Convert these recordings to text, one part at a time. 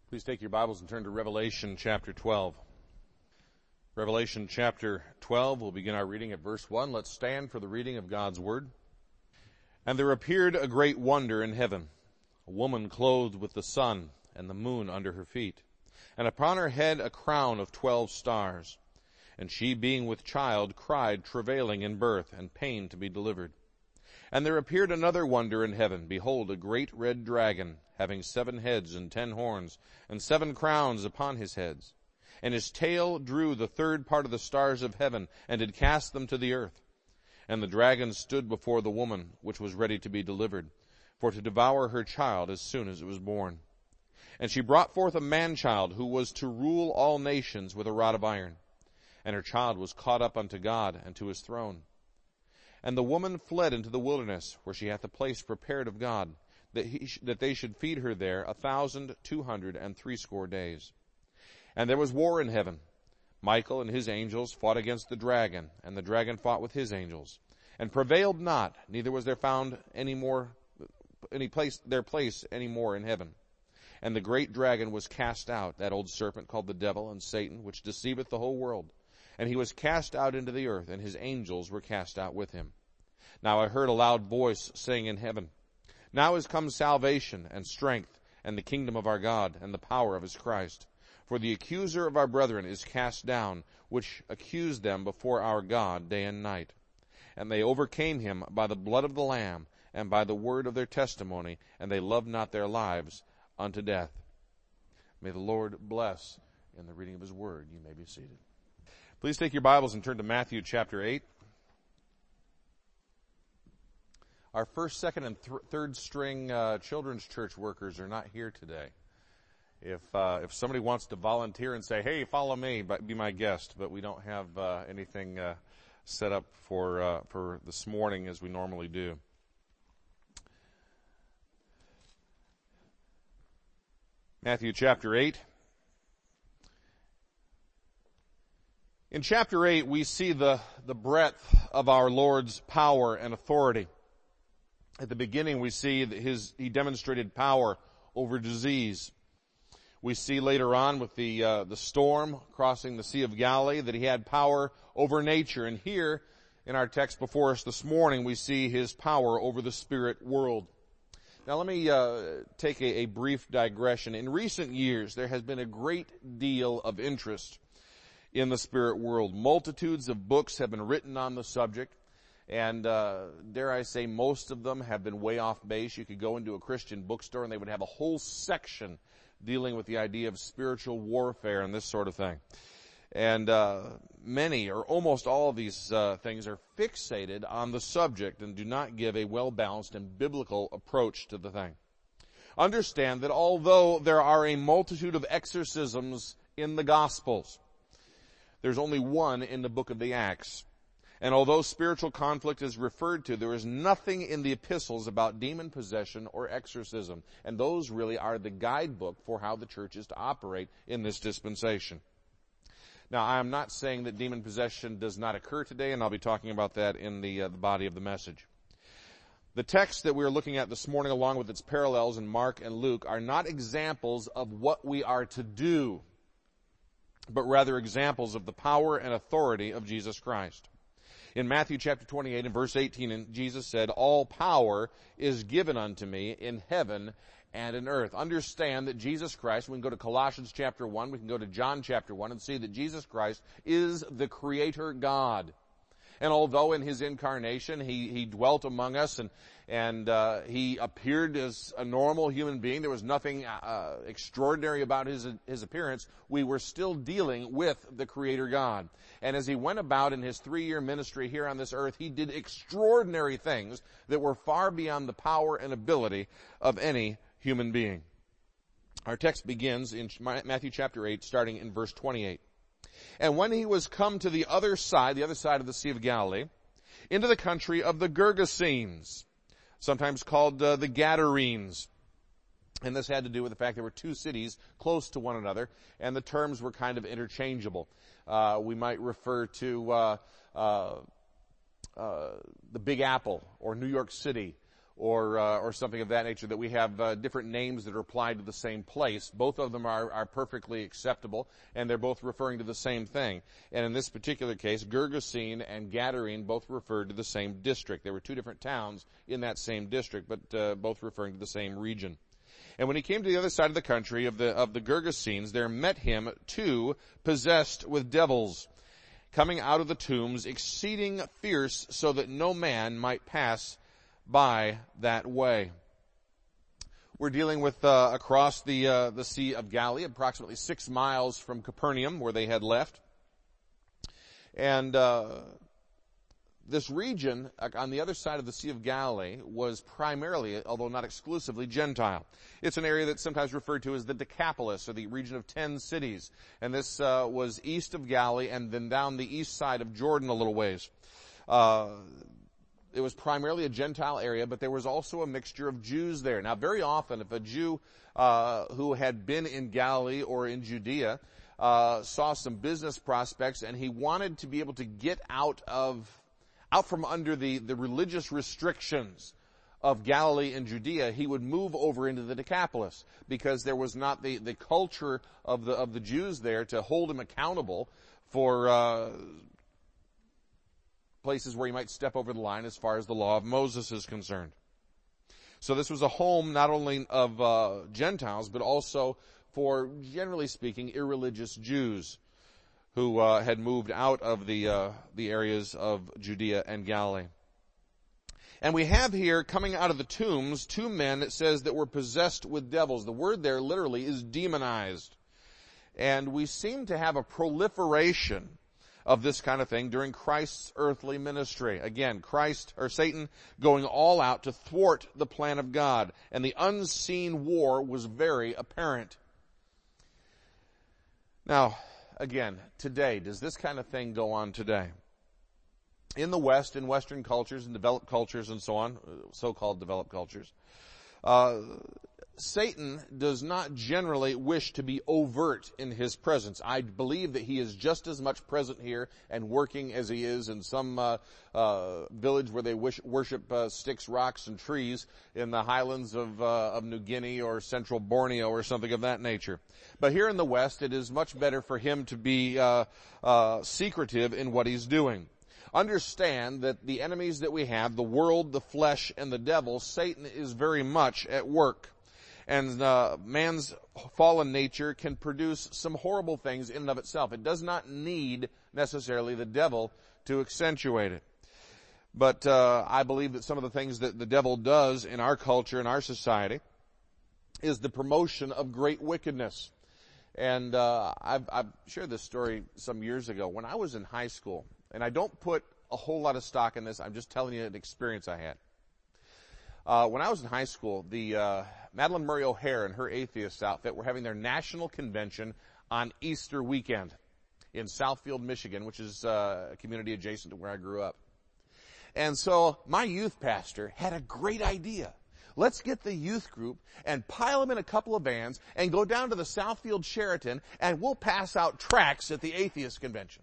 Please take your Bibles and turn to Revelation chapter 12. Revelation chapter 12, we'll begin our reading at verse 1. Let's stand for the reading of God's Word. And there appeared a great wonder in heaven, a woman clothed with the sun and the moon under her feet, and upon her head a crown of 12 stars. And she, being with child, cried, travailing in birth, and pain to be delivered. And there appeared another wonder in heaven, behold, a great red dragon, having 7 heads and 10 horns, and 7 crowns upon his heads. And his tail drew the third part of the stars of heaven, and did cast them to the earth. And the dragon stood before the woman, which was ready to be delivered, for to devour her child as soon as it was born. And she brought forth a man-child, who was to rule all nations with a rod of iron. And her child was caught up unto God and to his throne. And the woman fled into the wilderness, where she hath a place prepared of God, that they should feed her there 1,260 days. And there was war in heaven. Michael and his angels fought against the dragon, and the dragon fought with his angels, and prevailed not, neither was there found their place any more in heaven. And the great dragon was cast out, that old serpent called the devil and Satan, which deceiveth the whole world. And he was cast out into the earth, and his angels were cast out with him. Now I heard a loud voice saying in heaven, Now is come salvation and strength, and the kingdom of our God, and the power of his Christ. For the accuser of our brethren is cast down, which accused them before our God day and night. And they overcame him by the blood of the Lamb, and by the word of their testimony, and they loved not their lives unto death. May the Lord bless in the reading of his word. You may be seated. Please take your Bibles and turn to Matthew chapter 8. Our first, second, and third string children's church workers are not here today. If somebody wants to volunteer and say, hey, follow me, be my guest, but we don't have anything set up for this morning as we normally do. Matthew chapter 8. In chapter 8, we see the breadth of our Lord's power and authority. At the beginning, we see that he demonstrated power over disease. We see later on with the storm crossing the Sea of Galilee that he had power over nature. And here, in our text before us this morning, we see his power over the spirit world. Now let me take a brief digression. In recent years, there has been a great deal of interest in the spirit world. Multitudes of books have been written on the subject, and dare I say, most of them have been way off base. You could go into a Christian bookstore and they would have a whole section dealing with the idea of spiritual warfare and this sort of thing. And many or almost all of these things are fixated on the subject and do not give a well-balanced and biblical approach to the thing. Understand that although there are a multitude of exorcisms in the Gospels, there's only one in the book of the Acts. And although spiritual conflict is referred to, there is nothing in the epistles about demon possession or exorcism. And those really are the guidebook for how the church is to operate in this dispensation. Now, I am not saying that demon possession does not occur today, and I'll be talking about that in the body of the message. The text that we're looking at this morning, along with its parallels in Mark and Luke, are not examples of what we are to do, but rather examples of the power and authority of Jesus Christ. In Matthew chapter 28 and verse 18, Jesus said, All power is given unto me in heaven and in earth. Understand that Jesus Christ, we can go to Colossians chapter 1, we can go to John chapter 1 and see that Jesus Christ is the Creator God. And although in his incarnation he dwelt among us and he appeared as a normal human being, there was nothing extraordinary about his appearance, we were still dealing with the Creator God. And as he went about in his 3-year ministry here on this earth, he did extraordinary things that were far beyond the power and ability of any human being. Our text begins in Matthew chapter 8, starting in verse 28. And when he was come to the other side of the Sea of Galilee, into the country of the Gergesenes, sometimes called the Gadarenes. And this had to do with the fact there were 2 cities close to one another, and the terms were kind of interchangeable. We might refer to the Big Apple, or New York City, or something of that nature, that we have different names that are applied to the same place. Both of them are perfectly acceptable, and they're both referring to the same thing. And in this particular case, Gergesene and Gadarene both referred to the same district. There were two different towns in that same district, but both referring to the same region. And when he came to the other side of the country of the Gergesenes, there met him two possessed with devils, coming out of the tombs, exceeding fierce, so that no man might pass by that way. We're dealing with across the Sea of Galilee, approximately 6 miles from Capernaum, where they had left. And this region on the other side of the Sea of Galilee was primarily, although not exclusively, Gentile. It's an area that's sometimes referred to as the Decapolis, or the region of 10 cities. And this was east of Galilee and then down the east side of Jordan a little ways. It was primarily a Gentile area, but there was also a mixture of Jews there. Now, very often, if a Jew who had been in Galilee or in Judea saw some business prospects and he wanted to be able to get out from under the religious restrictions of Galilee and Judea, he would move over into the Decapolis, because there was not the culture of the Jews there to hold him accountable for places where he might step over the line as far as the law of Moses is concerned. So this was a home not only of Gentiles, but also for, generally speaking, irreligious Jews who had moved out of the areas of Judea and Galilee. And we have here, coming out of the tombs, two men, it says, that were possessed with devils. The word there literally is demonized. And we seem to have a proliferation of this kind of thing during Christ's earthly ministry. Again, Satan going all out to thwart the plan of God. And the unseen war was very apparent. Now, again, today, does this kind of thing go on today? In the West, in Western cultures and developed cultures and so on, so-called developed cultures, Satan does not generally wish to be overt in his presence. I believe that he is just as much present here and working as he is in some village where they worship sticks, rocks, and trees in the highlands of New Guinea or central Borneo or something of that nature. But here in the West, it is much better for him to be secretive in what he's doing. Understand that the enemies that we have, the world, the flesh, and the devil, Satan is very much at work. And man's fallen nature can produce some horrible things in and of itself. It does not need necessarily the devil to accentuate it. But I believe that some of the things that the devil does in our culture, in our society, is the promotion of great wickedness. And I've shared this story some years ago. When I was in high school, and I don't put a whole lot of stock in this, I'm just telling you an experience I had. When I was in high school, the Madalyn Murray O'Hair and her atheist outfit were having their national convention on Easter weekend in Southfield, Michigan, which is a community adjacent to where I grew up. And so my youth pastor had a great idea. Let's get the youth group and pile them in a couple of vans and go down to the Southfield Sheraton, and we'll pass out tracts at the atheist convention.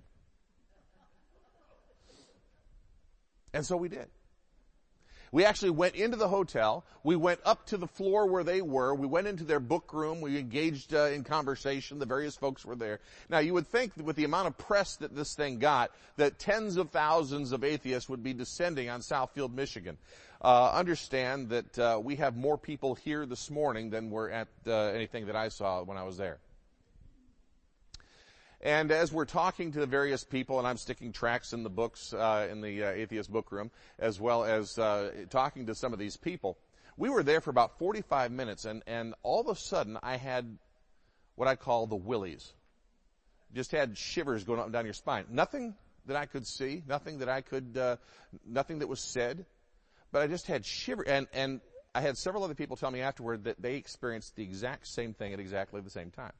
And so we did. We actually went into the hotel. We went up to the floor where they were. We went into their book room. We engaged in conversation. The various folks were there. Now, you would think that with the amount of press that this thing got, that tens of thousands of atheists would be descending on Southfield, Michigan. Understand that we have more people here this morning than were at anything that I saw when I was there. And as we're talking to the various people, and I'm sticking tracts in the books in the atheist book room, as well as talking to some of these people, we were there for about 45 minutes, and all of a sudden I had what I call the willies. Just had shivers going up and down your spine. Nothing that I could see, nothing that was said, but I just had shivers. And I had several other people tell me afterward that they experienced the exact same thing at exactly the same time.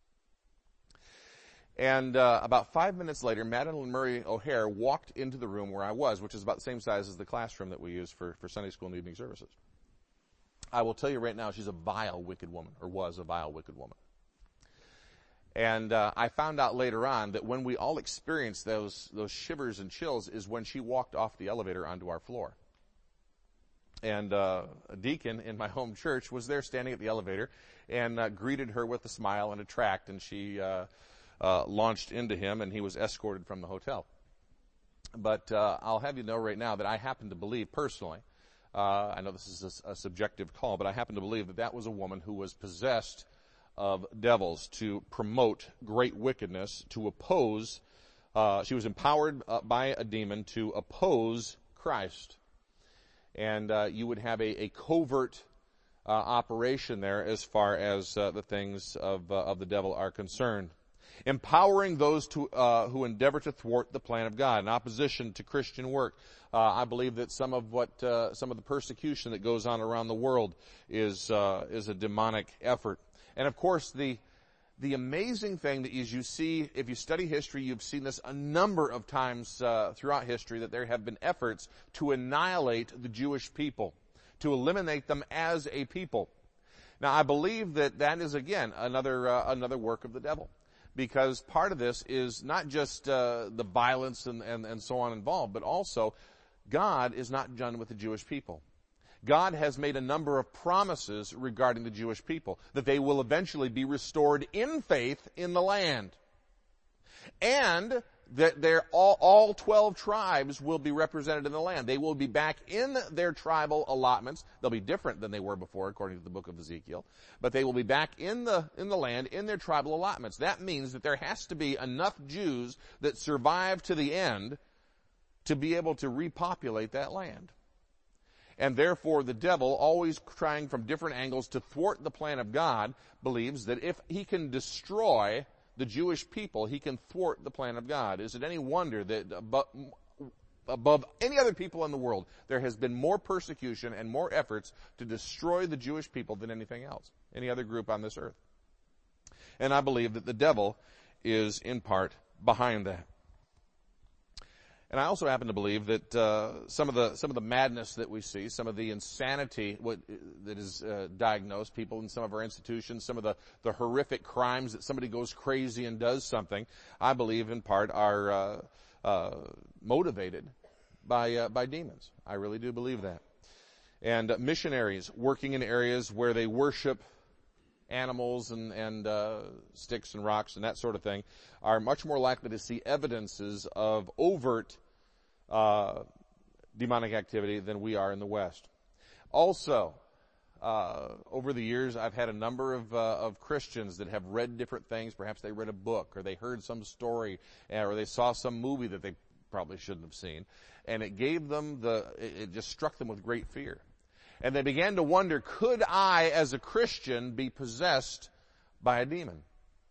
And about 5 minutes later, Madalyn Murray O'Hair walked into the room where I was, which is about the same size as the classroom that we use for Sunday school and evening services. I will tell you right now, she's a vile, wicked woman, or was a vile, wicked woman. And I found out later on that when we all experienced those shivers and chills is when she walked off the elevator onto our floor. And a deacon in my home church was there standing at the elevator and greeted her with a smile and a tract, and she launched into him, and he was escorted from the hotel. But I'll have you know right now that I happen to believe personally, I know this is a subjective call, but I happen to believe that that was a woman who was possessed of devils to promote great wickedness, to oppose, she was empowered by a demon to oppose Christ. And you would have a covert operation there as far as the things of the devil are concerned. Empowering those who endeavor to thwart the plan of God in opposition to Christian work. I believe that some of the persecution that goes on around the world is a demonic effort. And of course, the amazing thing that is you see, if you study history, you've seen this a number of times throughout history, that there have been efforts to annihilate the Jewish people, to eliminate them as a people. Now, I believe that is, again, another work of the devil. Because part of this is not just the violence and so on involved, but also God is not done with the Jewish people. God has made a number of promises regarding the Jewish people, that they will eventually be restored in faith in the land. And that all 12 tribes will be represented in the land. They will be back in their tribal allotments. They'll be different than they were before, according to the book of Ezekiel. But they will be back in the land, in their tribal allotments. That means that there has to be enough Jews that survive to the end to be able to repopulate that land. And therefore, the devil, always trying from different angles to thwart the plan of God, believes that if he can destroy the Jewish people, he can thwart the plan of God. Is it any wonder that above any other people in the world, there has been more persecution and more efforts to destroy the Jewish people than anything else, any other group on this earth? And I believe that the devil is in part behind that. And I also happen to believe that some of the madness that we see, some of the insanity that is diagnosed, people in some of our institutions, some of the horrific crimes that somebody goes crazy and does something, I believe in part are motivated by demons. I really do believe that. And missionaries working in areas where they worship animals and sticks and rocks and that sort of thing are much more likely to see evidences of overt demonic activity than we are in the West. Also, over the years, I've had a number of Christians that have read different things. Perhaps they read a book, or they heard some story, or they saw some movie that they probably shouldn't have seen, and it gave them it just struck them with great fear. And they began to wonder, could I, as a Christian, be possessed by a demon?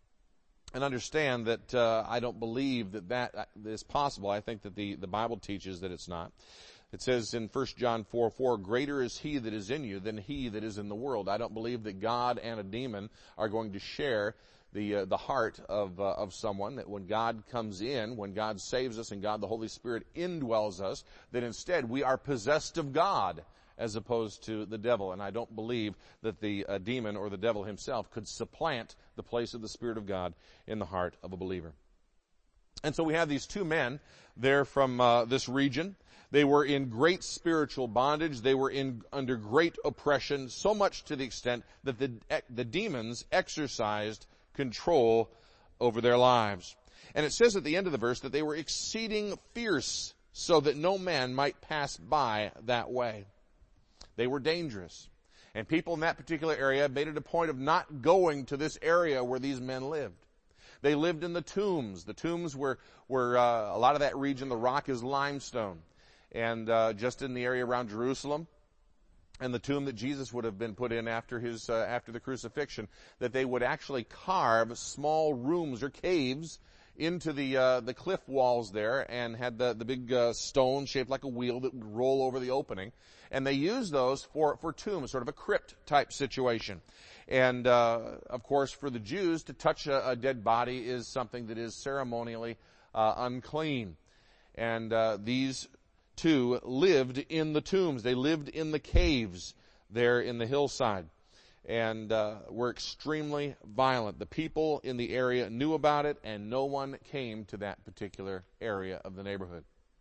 And understand that I don't believe that is possible. I think that the Bible teaches that it's not. It says in 1 John 4:4, greater is he that is in you than he that is in the world. I don't believe that God and a demon are going to share the heart of someone, that when God comes in, when God saves us and God the Holy Spirit indwells us, that instead we are possessed of God as opposed to the devil. And I don't believe that the demon or the devil himself could supplant the place of the Spirit of God in the heart of a believer. And so we have these two men there from this region. They were in great spiritual bondage. They were under great oppression, so much to the extent that the demons exercised control over their lives. And it says at the end of the verse that they were exceeding fierce, so that no man might pass by that way. They were dangerous. And people in that particular area made it a point of not going to this area where these men lived. They lived in the tombs. The tombs were a lot of that region, the rock is limestone. And just in the area around Jerusalem, and the tomb that Jesus would have been put in after the crucifixion, that they would actually carve small rooms or caves into the cliff walls there, and had the big stone shaped like a wheel that would roll over the opening. And they used those for tombs, sort of a crypt type situation. And of course, for the Jews, to touch a dead body is something that is ceremonially unclean. And these two lived in the tombs. They lived in the caves there in the hillside, and were extremely violent. The people in the area knew about it, and no one came to that particular area of the neighborhood.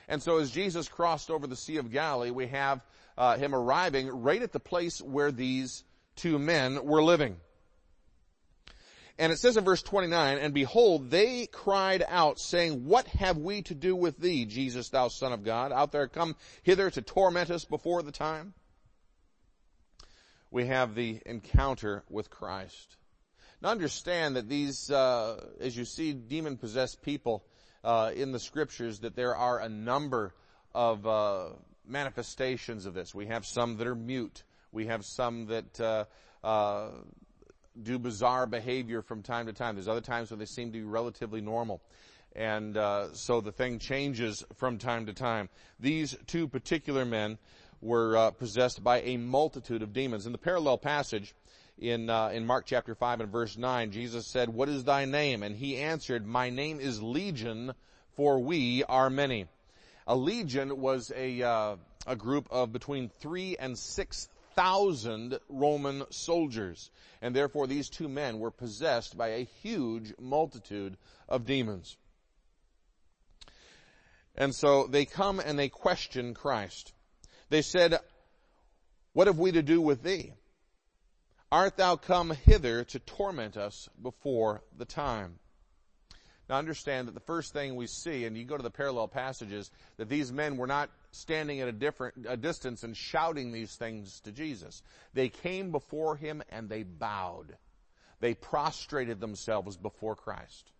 And so as Jesus crossed over the Sea of Galilee, we have him arriving right at the place where these two men were living. And it says in verse 29, and behold, they cried out, saying, what have we to do with thee, Jesus, thou Son of God? Out there come hither to torment us before the time? We have the encounter with Christ. Now understand that these, as you see demon-possessed people in the Scriptures, that there are a number of manifestations of this. We have some that are mute. We have some that do bizarre behavior from time to time. There's other times when they seem to be relatively normal. And so the thing changes from time to time. These two particular men were possessed by a multitude of demons. In the parallel passage in Mark chapter 5 and verse 9, Jesus said, what is thy name? And he answered, my name is Legion, for we are many. A legion was a group of between 3,000 and 6,000 Roman soldiers. And therefore these two men were possessed by a huge multitude of demons. And so they come and they question Christ. They said, what have we to do with thee? Art thou come hither to torment us before the time? Now understand that the first thing we see, and you go to the parallel passages, that these men were not standing at a distance and shouting these things to Jesus. They came before him and they bowed. They prostrated themselves before Christ.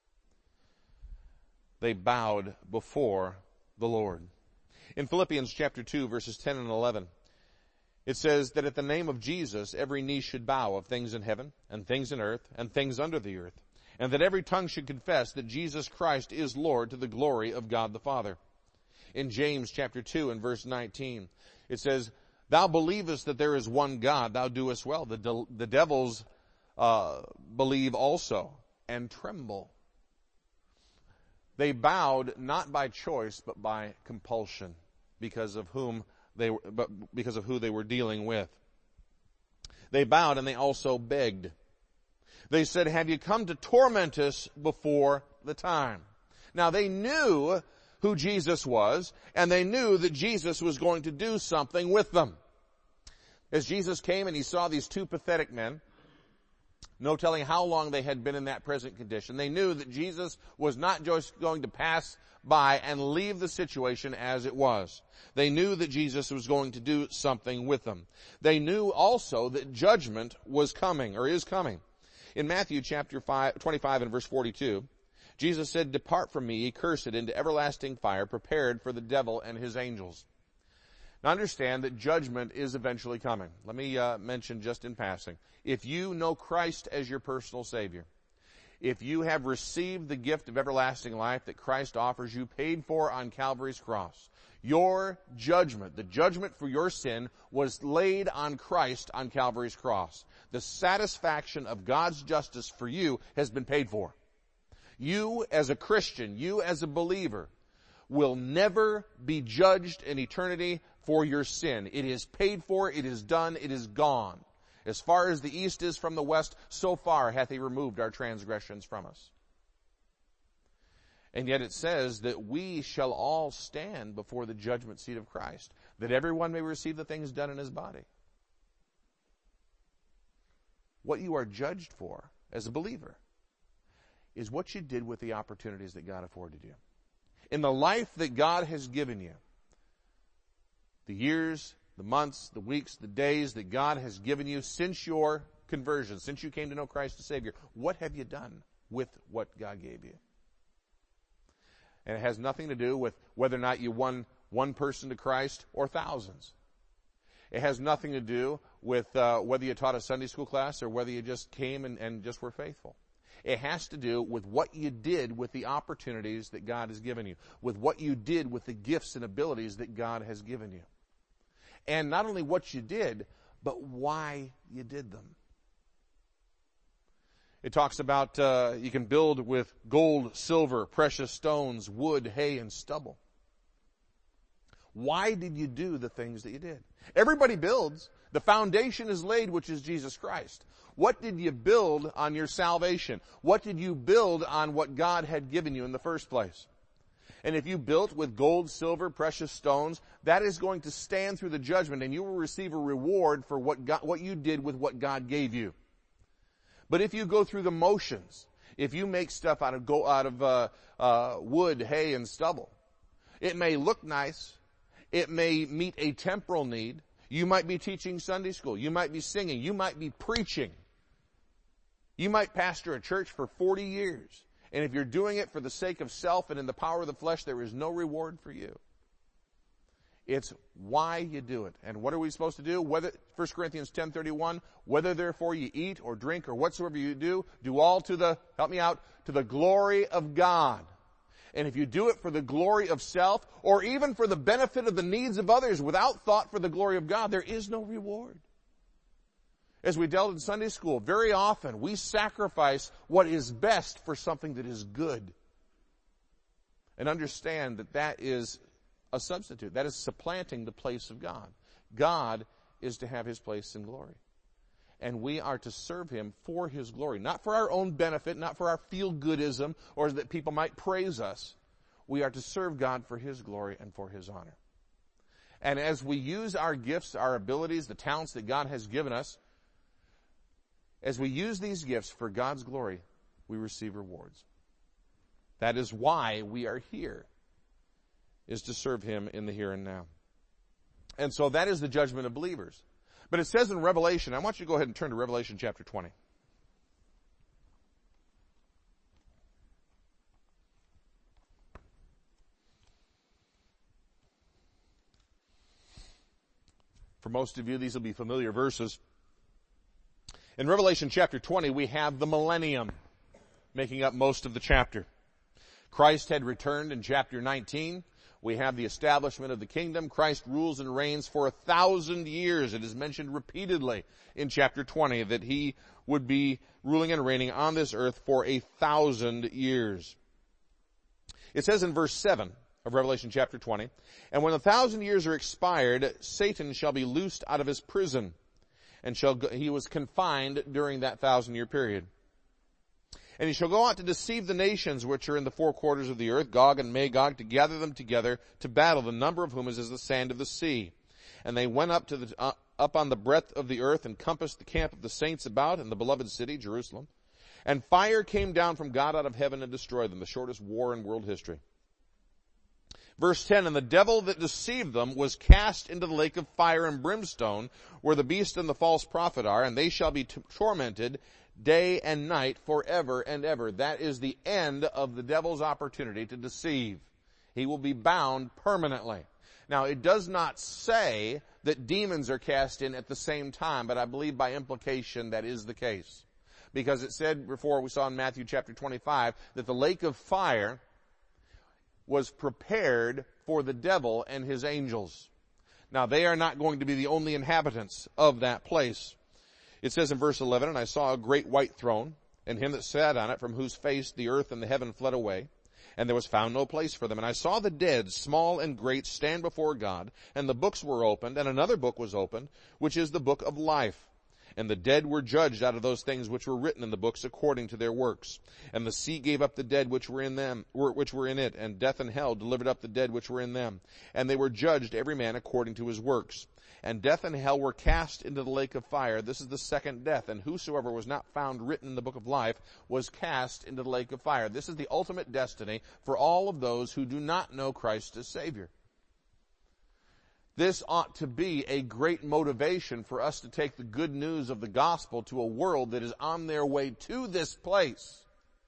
They bowed before the Lord. In Philippians chapter 2, verses 10 and 11, it says that at the name of Jesus, every knee should bow of things in heaven and things in earth and things under the earth, and that every tongue should confess that Jesus Christ is Lord to the glory of God the Father. In James chapter 2 and verse 19, it says, thou believest that there is one God, thou doest well. The devils believe also and tremble. They bowed not by choice, but by compulsion, because of who they were dealing with. They bowed and they also begged. They said, have you come to torment us before the time? Now they knew who Jesus was, and they knew that Jesus was going to do something with them. As Jesus came and he saw these two pathetic men, no telling how long they had been in that present condition, they knew that Jesus was not just going to pass by and leave the situation as it was. They knew that Jesus was going to do something with them. They knew also that judgment was coming, or is coming. In Matthew chapter 25 and verse 42, Jesus said, depart from me, ye cursed, into everlasting fire, prepared for the devil and his angels. Now understand that judgment is eventually coming. Let me mention just in passing. If you know Christ as your personal Savior, if you have received the gift of everlasting life that Christ offers you, paid for on Calvary's cross, your judgment, the judgment for your sin, was laid on Christ on Calvary's cross. The satisfaction of God's justice for you has been paid for. You as a Christian, you as a believer, will never be judged in eternity for your sin. It is paid for, it is done, it is gone. As far as the east is from the west, so far hath he removed our transgressions from us. And yet it says that we shall all stand before the judgment seat of Christ, that everyone may receive the things done in his body. What you are judged for as a believer is what you did with the opportunities that God afforded you. In the life that God has given you, the years, the months, the weeks, the days that God has given you since your conversion, since you came to know Christ as Savior, what have you done with what God gave you? And it has nothing to do with whether or not you won one person to Christ or thousands. It has nothing to do with whether you taught a Sunday school class or whether you just came and just were faithful. It has to do with what you did with the opportunities that God has given you, with what you did with the gifts and abilities that God has given you. And not only what you did, but why you did them. It talks about you can build with gold, silver, precious stones, wood, hay, and stubble. Why did you do the things that you did? Everybody builds. The foundation is laid, which is Jesus Christ. What did you build on your salvation? What did you build on what God had given you in the first place? And if you built with gold, silver, precious stones, that is going to stand through the judgment, and you will receive a reward for what you did with what God gave you. But if you go through the motions, if you make stuff out of wood, hay, and stubble, it may look nice. It may meet a temporal need. You might be teaching Sunday school. You might be singing. You might be preaching. You might pastor a church for 40 years. And if you're doing it for the sake of self and in the power of the flesh, there is no reward for you. It's why you do it. And what are we supposed to do? 1 Corinthians 10:31, whether therefore you eat or drink or whatsoever you do all to the glory of God. And if you do it for the glory of self, or even for the benefit of the needs of others without thought for the glory of God, there is no reward. As we dealt in Sunday school, very often we sacrifice what is best for something that is good. And understand that that is a substitute. That is supplanting the place of God. God is to have His place in glory. And we are to serve Him for His glory. Not for our own benefit, not for our feel-goodism, or that people might praise us. We are to serve God for His glory and for His honor. And as we use our gifts, our abilities, the talents that God has given us, as we use these gifts for God's glory, we receive rewards. That is why we are here, is to serve Him in the here and now. And so that is the judgment of believers. But it says in Revelation, I want you to go ahead and turn to Revelation chapter 20. For most of you, these will be familiar verses. In Revelation chapter 20, we have the millennium making up most of the chapter. Christ had returned in chapter 19. We have the establishment of the kingdom. Christ rules and reigns for 1,000 years. It is mentioned repeatedly in chapter 20 that He would be ruling and reigning on this earth for 1,000 years. It says in verse 7 of Revelation chapter 20, and when 1,000 years are expired, Satan shall be loosed out of his prison, and he was confined during that 1,000-year period. And he shall go out to deceive the nations which are in the four quarters of the earth, Gog and Magog, to gather them together to battle, the number of whom is as the sand of the sea. And they went up on the breadth of the earth and compassed the camp of the saints about in the beloved city, Jerusalem. And fire came down from God out of heaven and destroyed them, the shortest war in world history. Verse 10, and the devil that deceived them was cast into the lake of fire and brimstone, where the beast and the false prophet are, and they shall be tormented day and night forever and ever. That is the end of the devil's opportunity to deceive. He will be bound permanently. Now, it does not say that demons are cast in at the same time, but I believe by implication that is the case. Because it said before, we saw in Matthew chapter 25, that the lake of fire was prepared for the devil and his angels. Now, they are not going to be the only inhabitants of that place. It says in verse 11, and I saw a great white throne, and him that sat on it, from whose face the earth and the heaven fled away, and there was found no place for them. And I saw the dead, small and great, stand before God, and the books were opened, and another book was opened, which is the book of life. And the dead were judged out of those things which were written in the books according to their works. And the sea gave up the dead which were in it, and death and hell delivered up the dead which were in them. And they were judged every man according to his works. And death and hell were cast into the lake of fire. This is the second death. And whosoever was not found written in the book of life was cast into the lake of fire. This is the ultimate destiny for all of those who do not know Christ as Savior. This ought to be a great motivation for us to take the good news of the gospel to a world that is on their way to this place.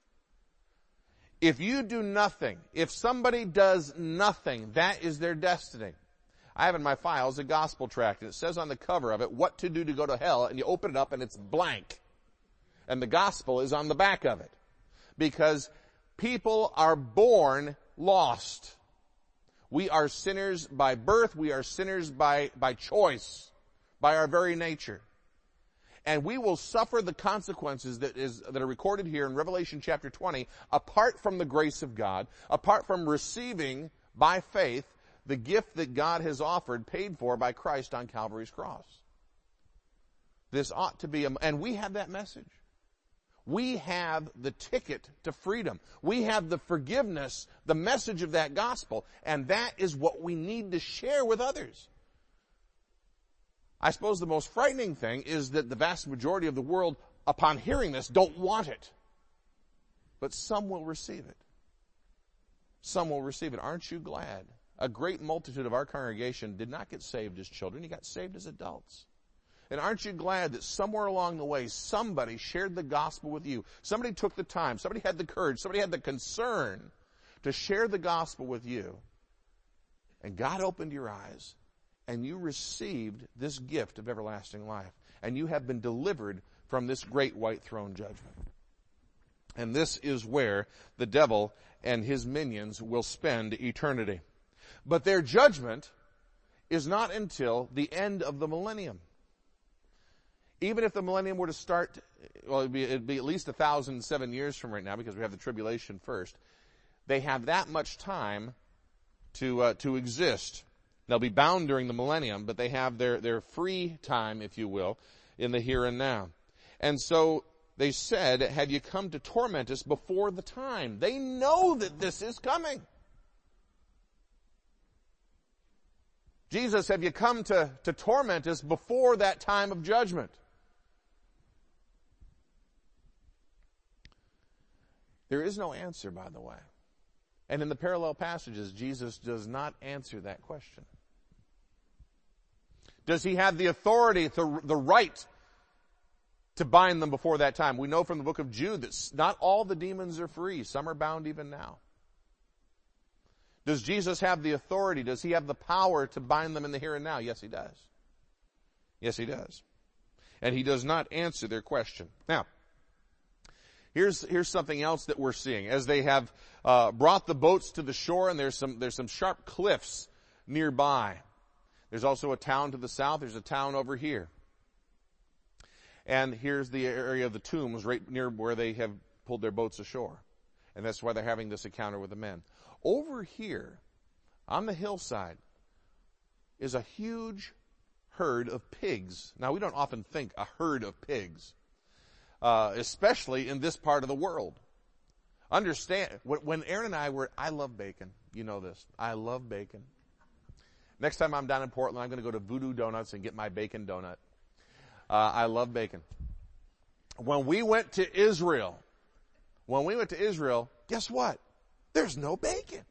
If you do nothing, if somebody does nothing, that is their destiny. I have in my files a gospel tract, and it says on the cover of it, what to do to go to hell, and you open it up and it's blank. And the gospel is on the back of it. Because people are born lost. We are sinners by birth. We are sinners by choice, by our very nature. And we will suffer the consequences that are recorded here in Revelation chapter 20, apart from the grace of God, apart from receiving by faith the gift that God has offered, paid for by Christ on Calvary's cross. This ought to be, and we have that message. We have the ticket to freedom. We have the forgiveness, the message of that gospel, and that is what we need to share with others. I suppose the most frightening thing is that the vast majority of the world, upon hearing this, don't want it. But some will receive it. Some will receive it. Aren't you glad? A great multitude of our congregation did not get saved as children. He got saved as adults. And aren't you glad that somewhere along the way, somebody shared the gospel with you? Somebody took the time. Somebody had the courage. Somebody had the concern to share the gospel with you. And God opened your eyes, and you received this gift of everlasting life. And you have been delivered from this great white throne judgment. And this is where the devil and his minions will spend eternity. But their judgment is not until the end of the millennium. Even if the millennium were to start, well, it'd be at least 1,007 years from right now, because we have the tribulation first. They have that much time to exist. They'll be bound during the millennium, but they have their free time, if you will, in the here and now. And so they said, have you come to torment us before the time? They know that this is coming. Jesus, have you come to torment us before that time of judgment? There is no answer, by the way. And in the parallel passages, Jesus does not answer that question. Does he have the authority, the right to bind them before that time? We know from the book of Jude that not all the demons are free. Some are bound even now. Does Jesus have the authority? Does he have the power to bind them in the here and now? Yes, he does. Yes, he does. And he does not answer their question. Now, here's something else that we're seeing. As they have brought the boats to the shore, and there's some sharp cliffs nearby. There's also a town to the south. There's a town over here. And here's the area of the tombs right near where they have pulled their boats ashore. And that's why they're having this encounter with the men. Over here, on the hillside, is a huge herd of pigs. Now, we don't often think a herd of pigs, especially in this part of the world. Understand, when Aaron and I love bacon. You know this. I love bacon. Next time I'm down in Portland, I'm going to go to Voodoo Donuts and get my bacon donut. I love bacon. When we went to Israel, guess what? There's no bacon.